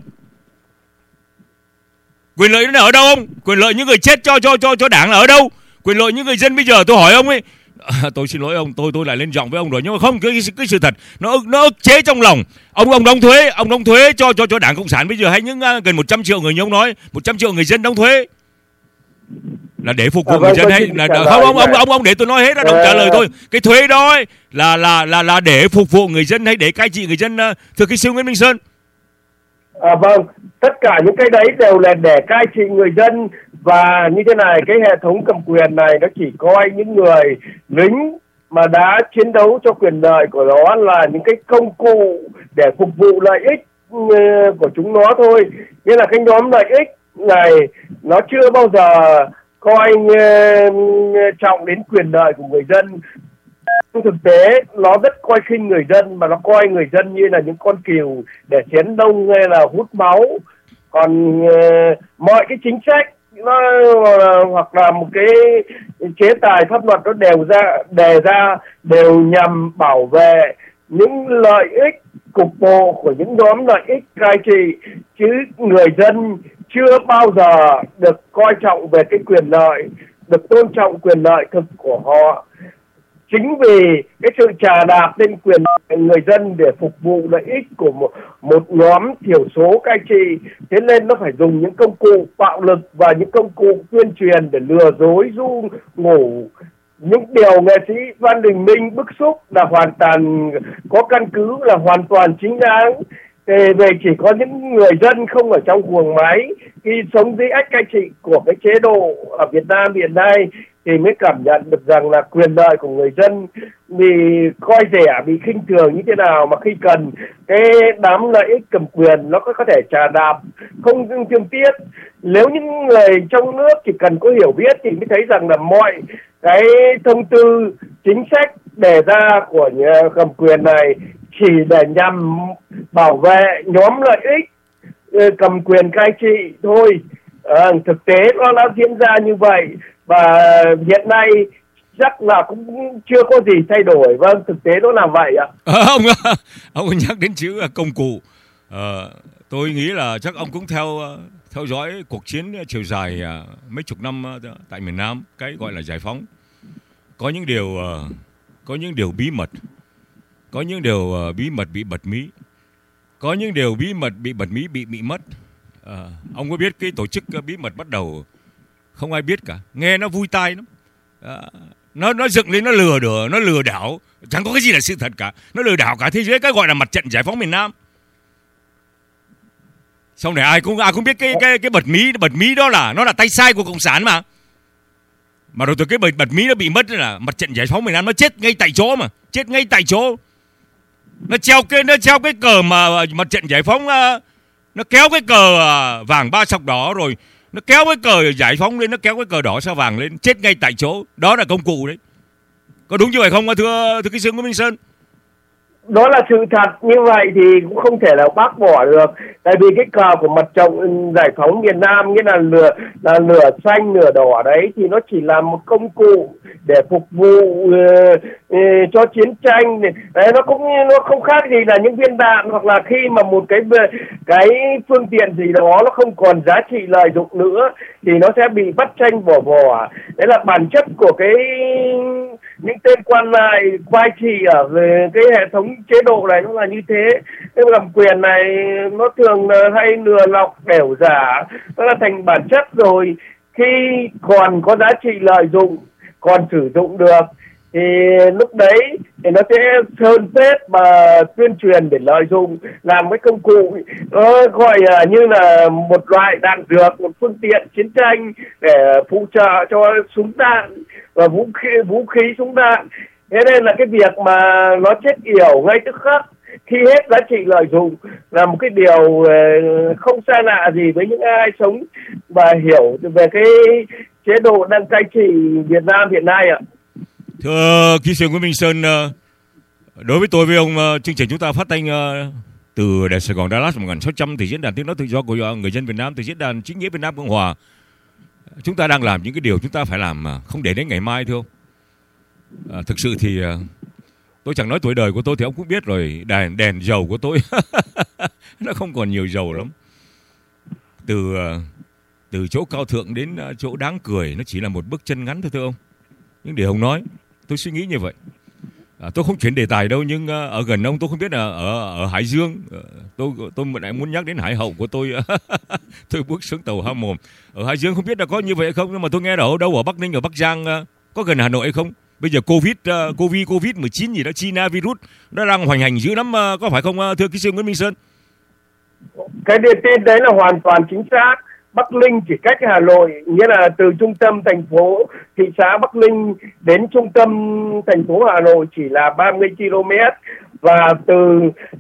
Quyền lợi nó ở đâu không? Quyền lợi những người chết cho Đảng là ở đâu? Quyền lợi những người dân bây giờ, tôi hỏi ông ấy, tôi xin lỗi ông, tôi lại lên giọng với ông rồi, nhưng mà không, cái sự thật nó ức chế trong lòng. Ông đóng thuế cho Đảng Cộng sản bây giờ, hay những gần 100 triệu người như ông nói, 100 triệu người dân đóng thuế là để phục vụ người dân hay là không? Ông để tôi nói hết, ông trả lời tôi. Cái thuế đó ấy, là để phục vụ người dân hay để cai trị người dân, thưa kỹ sư Nguyễn Minh Sơn? Vâng, tất cả những cái đấy đều là để cai trị người dân. Và như thế này, cái hệ thống cầm quyền này nó chỉ coi những người lính mà đã chiến đấu cho quyền lợi của nó là những cái công cụ để phục vụ lợi ích của chúng nó thôi. Nghĩa là cái nhóm lợi ích này nó chưa bao giờ coi trọng đến quyền lợi của người dân. Trong thực tế nó rất coi khinh người dân, mà nó coi người dân như là những con cừu để chén đông hay là hút máu. Còn mọi cái chính sách nó hoặc là một cái chế tài pháp luật nó đề ra đều nhằm bảo vệ những lợi ích cục bộ của những nhóm lợi ích cai trị, chứ người dân chưa bao giờ được coi trọng về cái quyền lợi, được tôn trọng quyền lợi thực của họ. Chính vì cái sự chà đạp lên quyền người dân để phục vụ lợi ích của một nhóm thiểu số cai trị, thế nên nó phải dùng những công cụ bạo lực và những công cụ tuyên truyền để lừa dối ru ngủ. Những điều nghệ sĩ Phan Đình Minh bức xúc là hoàn toàn có căn cứ, là hoàn toàn chính đáng. Về chỉ có những người dân không ở trong guồng máy khi sống dưới ách cai trị của cái chế độ ở Việt Nam hiện nay thì mới cảm nhận được rằng là quyền lợi của người dân bị coi rẻ, bị khinh thường như thế nào, mà khi cần cái đám lợi ích cầm quyền nó có thể chà đạp không thương tiếc. Nếu những người trong nước chỉ cần có hiểu biết thì mới thấy rằng là mọi cái thông tư chính sách đề ra của nhà cầm quyền này chỉ để nhằm bảo vệ nhóm lợi ích cầm quyền cai trị thôi. Thực tế nó đã diễn ra như vậy, và hiện nay chắc là cũng chưa có gì thay đổi. Vâng, thực tế nó là vậy ạ. Ông nhắc đến chữ công cụ, tôi nghĩ là chắc ông cũng theo dõi cuộc chiến chiều dài mấy chục năm tại miền Nam, cái gọi là giải phóng. Có những điều bí mật, có những điều bí mật bị bật mí, có những điều bí mật bị bật mí, bị mất. Ông có biết cái tổ chức bí mật bắt đầu không ai biết cả, nghe nó vui tai lắm. Nó dựng lên, nó lừa đảo, chẳng có cái gì là sự thật cả, nó lừa đảo cả thế giới, cái gọi là mặt trận giải phóng miền Nam. Sau này ai cũng biết cái bật mí đó là nó là tay sai của cộng sản mà rồi từ cái bật mí nó bị mất là mặt trận giải phóng miền Nam nó chết ngay tại chỗ, mà chết ngay tại chỗ. Nó treo cái cờ mà mặt trận giải phóng, nó kéo cái cờ vàng ba sọc đỏ, rồi nó kéo cái cờ giải phóng lên, nó kéo cái cờ đỏ sao vàng lên, chết ngay tại chỗ. Đó là công cụ đấy. Có đúng như vậy không thưa cái sư Nguyễn Minh Sơn? Đó là sự thật, như vậy thì cũng không thể nào bác bỏ được. Tại vì cái cờ của mặt trận giải phóng miền Nam, nghĩa là lửa xanh lửa đỏ đấy, thì nó chỉ là một công cụ để phục vụ cho chiến tranh. Đấy, nó không khác gì là những viên đạn, hoặc là khi mà một cái phương tiện gì đó nó không còn giá trị lợi dụng nữa thì nó sẽ bị bắt tranh bỏ vỏ. Đấy là bản chất của những tên quan lại quay trị ở cái hệ thống chế độ này, nó là như thế. Cái cầm quyền này nó thường hay lừa lọc đểu giả, nó là thành bản chất rồi. Khi còn có giá trị lợi dụng, còn sử dụng được thì lúc đấy thì nó sẽ sơn phết mà tuyên truyền để lợi dụng làm cái công cụ, nó gọi là như là một loại đạn dược, một phương tiện chiến tranh để phụ trợ cho súng đạn và vũ khí súng đạn. Thế nên là cái việc mà nó chết yểu ngay tức khắc khi hết giá trị lợi dụng là một cái điều không xa lạ gì với những ai sống và hiểu về cái chế độ đang cai trị Việt Nam hiện nay ạ. Thưa kỹ sư Nguyễn Minh Sơn, đối với tôi với ông, chương trình chúng ta phát thanh từ Đài Sài Gòn Dallas 1600 từ diễn đàn tiếng nói tự do của người dân Việt Nam, từ diễn đàn chính nghĩa Việt Nam Cộng Hòa. Chúng ta đang làm những cái điều chúng ta phải làm mà không để đến ngày mai, thưa ông. Thực sự thì tôi chẳng nói tuổi đời của tôi thì ông cũng biết rồi, đèn dầu của tôi nó không còn nhiều dầu lắm. Từ chỗ cao thượng đến chỗ đáng cười nó chỉ là một bước chân ngắn thôi, thưa ông. Nhưng để ông nói, tôi suy nghĩ như vậy. Tôi không chuyển đề tài đâu, nhưng ở gần ông, tôi không biết là ở Hải Dương, tôi lại muốn nhắc đến Hải Hậu của tôi. Tôi bước xuống tàu Há Mồm. Ở Hải Dương không biết là có như vậy không, nhưng mà tôi nghe ở đâu, ở Bắc Ninh, ở Bắc Giang, có gần Hà Nội hay không? Bây giờ Covid-19 gì đó, China virus, nó đang hoành hành dữ lắm, có phải không thưa kỹ sư Nguyễn Minh Sơn? Cái tin đấy là hoàn toàn chính xác. Bắc Ninh chỉ cách Hà Nội, nghĩa là từ trung tâm thành phố thị xã Bắc Ninh đến trung tâm thành phố Hà Nội chỉ là 30 km, và từ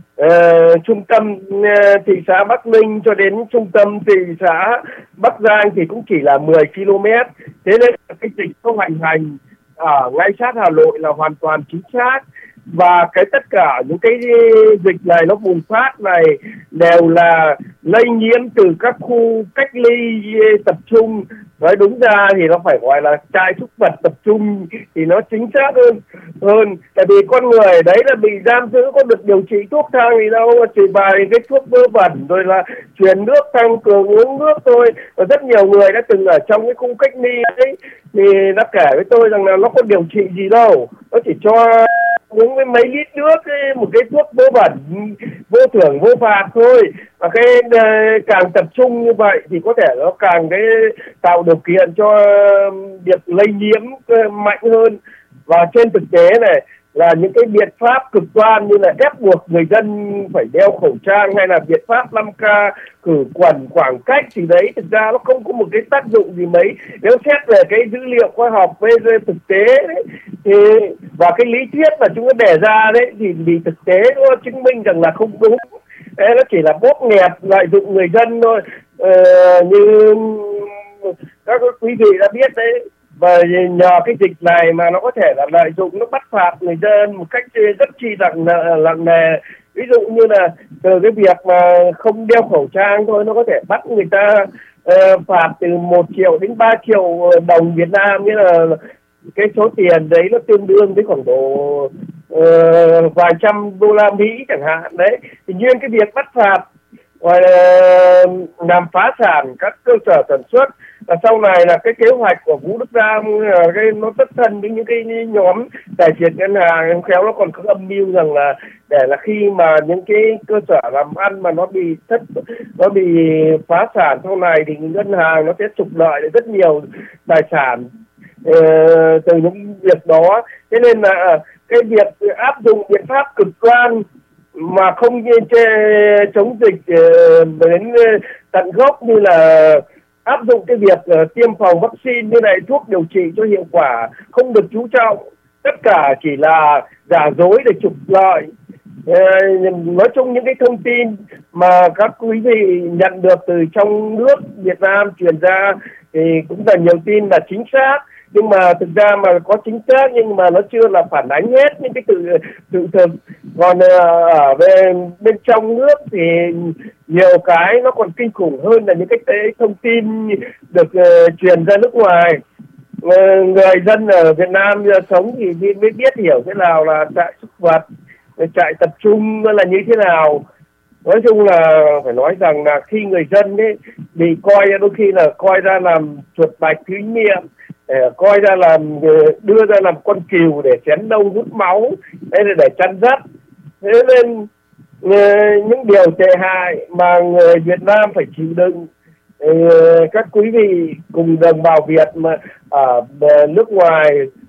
trung tâm thị xã Bắc Ninh cho đến trung tâm thị xã Bắc Giang thì cũng chỉ là 10 km. Thế nên cái dịch không hoành hành ở ngay sát Hà Nội là hoàn toàn chính xác. Và tất cả những cái dịch này nó bùng phát này đều là lây nhiễm từ các khu cách ly tập trung. Nói đúng ra thì nó phải gọi là trại súc vật tập trung thì nó chính xác hơn. Tại vì con người đấy là bị giam giữ, có được điều trị thuốc thang gì đâu, chỉ vài cái thuốc vớ vẩn rồi là truyền nước, tăng cường uống nước thôi. Và rất nhiều người đã từng ở trong cái khu cách ly ấy thì đã kể với tôi rằng là nó có điều trị gì đâu, nó chỉ cho uống với mấy lít nước ấy, một cái thuốc vớ vẩn vô thưởng vô phạt thôi. Và cái càng tập trung như vậy thì có thể nó càng cái tạo điều kiện cho việc lây nhiễm mạnh hơn. Và trên thực tế này là những cái biện pháp cực đoan như là ép buộc người dân phải đeo khẩu trang hay là biện pháp 5K, khử khuẩn, khoảng cách thì đấy thực ra nó không có một cái tác dụng gì mấy nếu xét về cái dữ liệu khoa học với thực tế đấy. Thì và cái lý thuyết mà chúng nó đề ra đấy thì vì thực tế nó chứng minh rằng là không đúng. Đấy, nó chỉ là bóp nghẹt lợi dụng người dân thôi, như các quý vị đã biết đấy. Và nhờ cái dịch này mà nó có thể là lợi dụng, nó bắt phạt người dân một cách rất chi nặng nề. Ví dụ như là từ cái việc mà không đeo khẩu trang thôi, nó có thể bắt người ta phạt từ 1 triệu đến 3 triệu đồng Việt Nam, nghĩa là cái số tiền đấy nó tương đương với khoảng độ vài trăm đô la Mỹ chẳng hạn đấy. Thì nhiên cái việc bắt phạt gọi là làm phá sản các cơ sở sản xuất, và sau này là cái kế hoạch của Vũ Đức Đam cái nó tất thân với những cái nhóm tài phiệt ngân hàng, khéo nó còn có âm mưu rằng là để là khi mà những cái cơ sở làm ăn mà nó bị phá sản sau này thì ngân hàng nó sẽ trục lợi được rất nhiều tài sản từ những việc đó. Thế nên là cái việc áp dụng biện pháp cực đoan mà không chống dịch đến tận gốc, như là áp dụng cái việc tiêm phòng vaccine như này, thuốc điều trị cho hiệu quả không được chú trọng, tất cả chỉ là giả dối để trục lợi. Nói chung những cái thông tin mà các quý vị nhận được từ trong nước Việt Nam truyền ra thì cũng là nhiều tin là chính xác, nhưng mà thực ra mà có chính xác nhưng mà nó chưa là phản ánh hết những cái sự thực. Còn ở bên trong nước thì nhiều cái nó còn kinh khủng hơn là những cái thông tin được truyền ra nước ngoài. Người dân ở Việt Nam sống thì mới biết hiểu thế nào là trại súc vật, trại tập trung là như thế nào. Nói chung là phải nói rằng là khi người dân ấy bị đôi khi là coi ra làm chuột bạch thí nghiệm, coi ra làm đưa ra làm con cừu để chén đông hút máu, đây là để chăn dắt. Thế nên những điều tệ hại mà người Việt Nam phải chịu đựng. Các quý vị cùng đồng bào Việt mà ở nước ngoài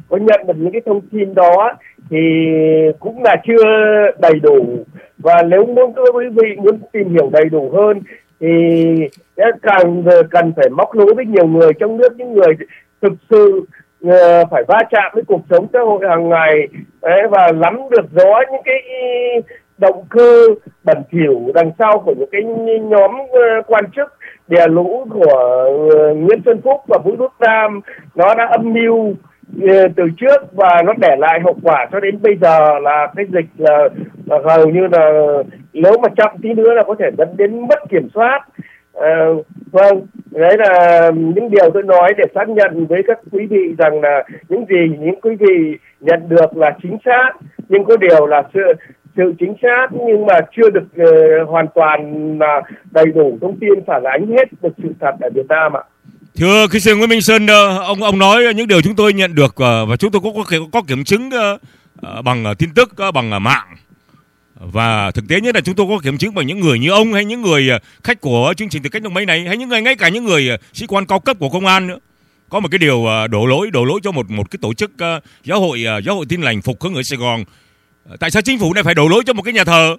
có nhận được những cái thông tin đó thì cũng là chưa đầy đủ. Và nếu muốn các quý vị muốn tìm hiểu đầy đủ hơn thì càng cần phải móc nối với nhiều người trong nước, những người thực sự phải va chạm với cuộc sống xã hội hàng ngày đấy, và nắm được rõ những cái động cơ bẩn thỉu đằng sau của những cái nhóm quan chức đè lũ của Nguyễn Xuân Phúc và Vũ Đức Đam. Nó đã âm mưu từ trước và nó để lại hậu quả cho đến bây giờ là cái dịch là hầu như là nếu mà chậm tí nữa là có thể dẫn đến mất kiểm soát. Vâng, đấy là những điều tôi nói để xác nhận với các quý vị rằng là những gì những quý vị nhận được là chính xác, nhưng có điều là sự chính xác nhưng mà chưa được hoàn toàn là đầy đủ thông tin phản ánh hết được sự thật ở Việt Nam ạ. Thưa kỹ sư Nguyễn Minh Sơn, ông nói những điều chúng tôi nhận được và chúng tôi có kiểm chứng bằng tin tức, bằng mạng. Và thực tế nhất là chúng tôi có kiểm chứng bằng những người như ông hay những người khách của chương trình Từ Cách Đồng Mây này, hay những người ngay cả những người sĩ quan cao cấp của công an nữa. Có một cái điều đổ lỗi cho một cái tổ chức giáo hội Tin Lành Phục Hưng ở Sài Gòn. Tại sao chính phủ này phải đổ lỗi cho một cái nhà thờ?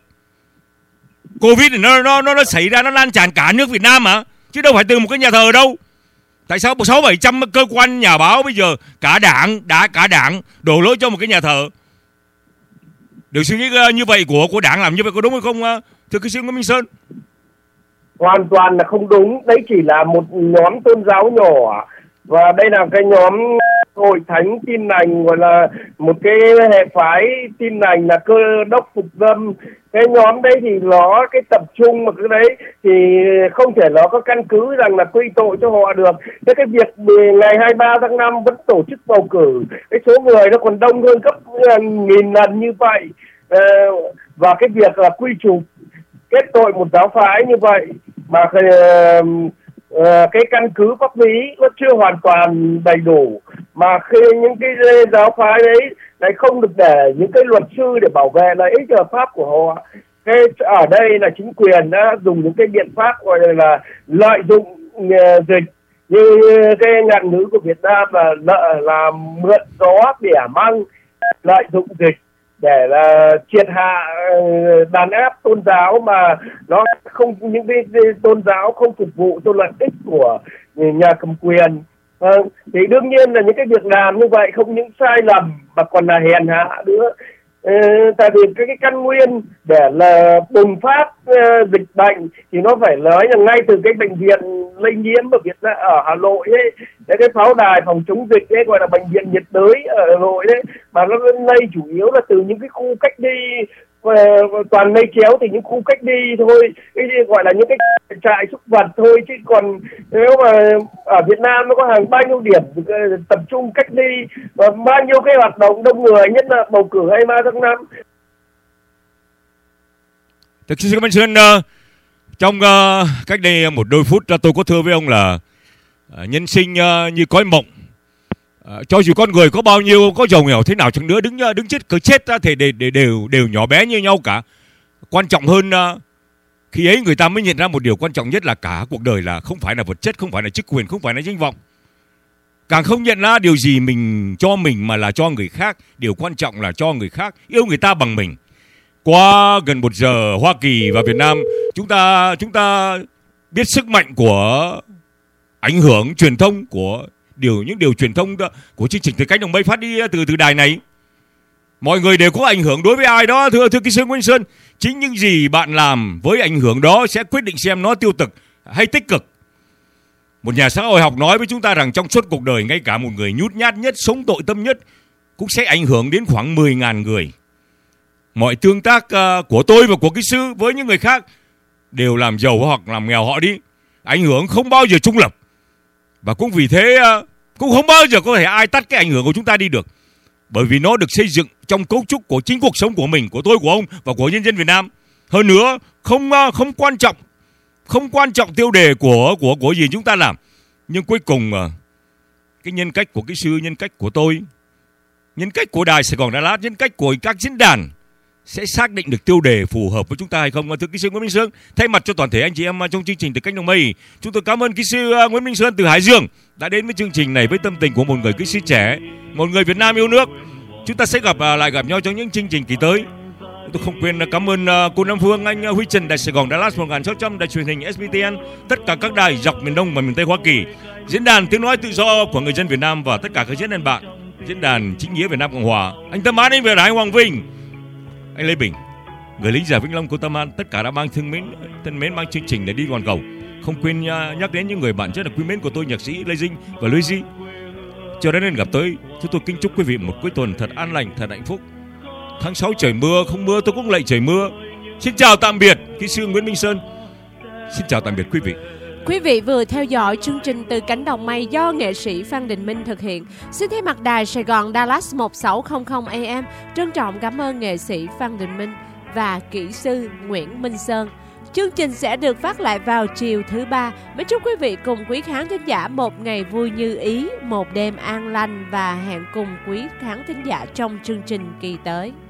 Covid thì nó xảy ra, nó lan tràn cả nước Việt Nam mà, chứ đâu phải từ một cái nhà thờ đâu. Tại sao 600-700 cơ quan nhà báo bây giờ cả đảng đổ lỗi cho một cái nhà thờ? Điều suy nghĩ như vậy của đảng làm như vậy có đúng hay không, thưa kỹ sư Nguyễn Minh Sơn? Hoàn toàn là không đúng. Đấy chỉ là một nhóm tôn giáo nhỏ, và đây là cái nhóm hội thánh Tin Lành, gọi là một cái hệ phái Tin Lành là Cơ Đốc Phục Lâm. Cái nhóm đấy thì nó cái tập trung mà cái đấy thì không thể nó có căn cứ rằng là quy tội cho họ được. Thế cái việc ngày 23 tháng 5 vẫn tổ chức bầu cử, cái số người nó còn đông hơn gấp nghìn lần như vậy, và cái việc là quy chụp kết tội một giáo phái như vậy mà cái căn cứ pháp lý nó chưa hoàn toàn đầy đủ, mà khi những cái giáo phái đấy lại không được để những cái luật sư để bảo vệ lợi ích hợp pháp của họ. Cái ở đây là chính quyền đã dùng những cái biện pháp gọi là lợi dụng dịch, như cái ngạn ngữ của Việt Nam là mượn gió bẻ măng, lợi dụng dịch để là triệt hạ đàn áp tôn giáo mà nó không, những cái tôn giáo không phục vụ cho lợi ích của nhà cầm quyền. Thì đương nhiên là những cái việc làm như vậy không những sai lầm mà còn là hèn hạ nữa. Tại vì cái căn nguyên để là bùng phát dịch bệnh thì nó phải nói là ngay từ cái bệnh viện lây nhiễm ở ở Hà Nội ấy, cái pháo đài phòng chống dịch ấy, gọi là bệnh viện nhiệt đới ở Hà Nội đấy, mà nó lây chủ yếu là từ những cái khu cách ly, toàn lây chéo thì những khu cách ly thôi, cái gọi là những cái trại súc vật thôi, chứ còn nếu mà ở Việt Nam nó có hàng bao nhiêu điểm tập trung cách ly và bao nhiêu cái hoạt động đông người, nhất là bầu cử 23 tháng 5. Thưa sư Minh Sơn, trong cách đây một đôi phút tôi có thưa với ông là nhân sinh như cõi mộng. Cho dù con người có bao nhiêu, có giàu nghèo thế nào chăng nữa, đứng chết cứ chết thì đều nhỏ bé như nhau cả. Quan trọng hơn khi ấy người ta mới nhận ra một điều quan trọng nhất là cả cuộc đời là không phải là vật chất, không phải là chức quyền, không phải là danh vọng. Càng không nhận ra điều gì mình cho mình mà là cho người khác. Điều quan trọng là cho người khác, yêu người ta bằng mình. Qua gần 1 giờ Hoa Kỳ và Việt Nam, chúng ta biết sức mạnh của ảnh hưởng truyền thông, của những điều truyền thông của chương trình Từ Cách Đồng Mây phát đi từ đài này. Mọi người đều có ảnh hưởng đối với ai đó, thưa kỹ sư Nguyễn Sơn. Chính những gì bạn làm với ảnh hưởng đó sẽ quyết định xem nó tiêu cực hay tích cực. Một nhà xã hội học nói với chúng ta rằng trong suốt cuộc đời, ngay cả một người nhút nhát nhất, sống tội tâm nhất cũng sẽ ảnh hưởng đến khoảng 10.000 người. Mọi tương tác của tôi và của kỹ sư với những người khác đều làm giàu hoặc làm nghèo họ đi. Ảnh hưởng không bao giờ trung lập. Và cũng vì thế cũng không bao giờ có thể ai tắt cái ảnh hưởng của chúng ta đi được. Bởi vì nó được xây dựng trong cấu trúc của chính cuộc sống của mình, của tôi, của ông và của nhân dân Việt Nam. Hơn nữa, không quan trọng tiêu đề của gì chúng ta làm. Nhưng cuối cùng cái nhân cách của kỹ sư, nhân cách của tôi, nhân cách của Đài Sài Gòn Đà Lạt, nhân cách của các diễn đàn sẽ xác định được tiêu đề phù hợp với chúng ta hay không. Thưa kỹ sư Nguyễn Minh Sơn, thay mặt cho toàn thể anh chị em trong chương trình Từ Cánh Đồng Mây, chúng tôi cảm ơn kỹ sư Nguyễn Minh Sơn từ Hải Dương đã đến với chương trình này với tâm tình của một người kỹ sư trẻ, một người Việt Nam yêu nước. Chúng ta sẽ gặp nhau trong những chương trình kỳ tới. Tôi không quên cảm ơn cô Nam Phương, anh Huy Trần, Đài Sài Gòn Dallas 1600, Đài truyền hình SBTN, tất cả các đài dọc miền Đông và miền Tây Hoa Kỳ, diễn đàn tiếng nói tự do của người dân Việt Nam và tất cả các diễn đàn bạn, diễn đàn chính nghĩa Việt Nam Cộng Hòa, anh Tâm An, anh Việt Hải, Hoàng Vinh, anh Lê Bình, người lính già Vĩnh Long, cô Tâm An, tất cả đã mang thân mến mang chương trình để đi hoàn cầu. Không quên nhắc đến những người bạn rất là quý mến của tôi, nhạc sĩ Lê Dinh và Luigi. Cho đến gặp tới, chúng tôi kính chúc quý vị một cuối tuần thật an lành, thật hạnh phúc. Tháng 6 trời mưa, không mưa tôi cũng lạy trời mưa. Xin chào tạm biệt kỹ sư Nguyễn Minh Sơn. Xin chào tạm biệt quý vị. Quý vị vừa theo dõi chương trình Từ Cánh Đồng Mây do nghệ sĩ Phan Đình Minh thực hiện. Xin thay mặt đài Sài Gòn Dallas 1600 AM trân trọng cảm ơn nghệ sĩ Phan Đình Minh và kỹ sư Nguyễn Minh Sơn. Chương trình sẽ được phát lại vào chiều thứ Ba. Mến chúc quý vị cùng quý khán thính giả một ngày vui như ý, một đêm an lành và hẹn cùng quý khán thính giả trong chương trình kỳ tới.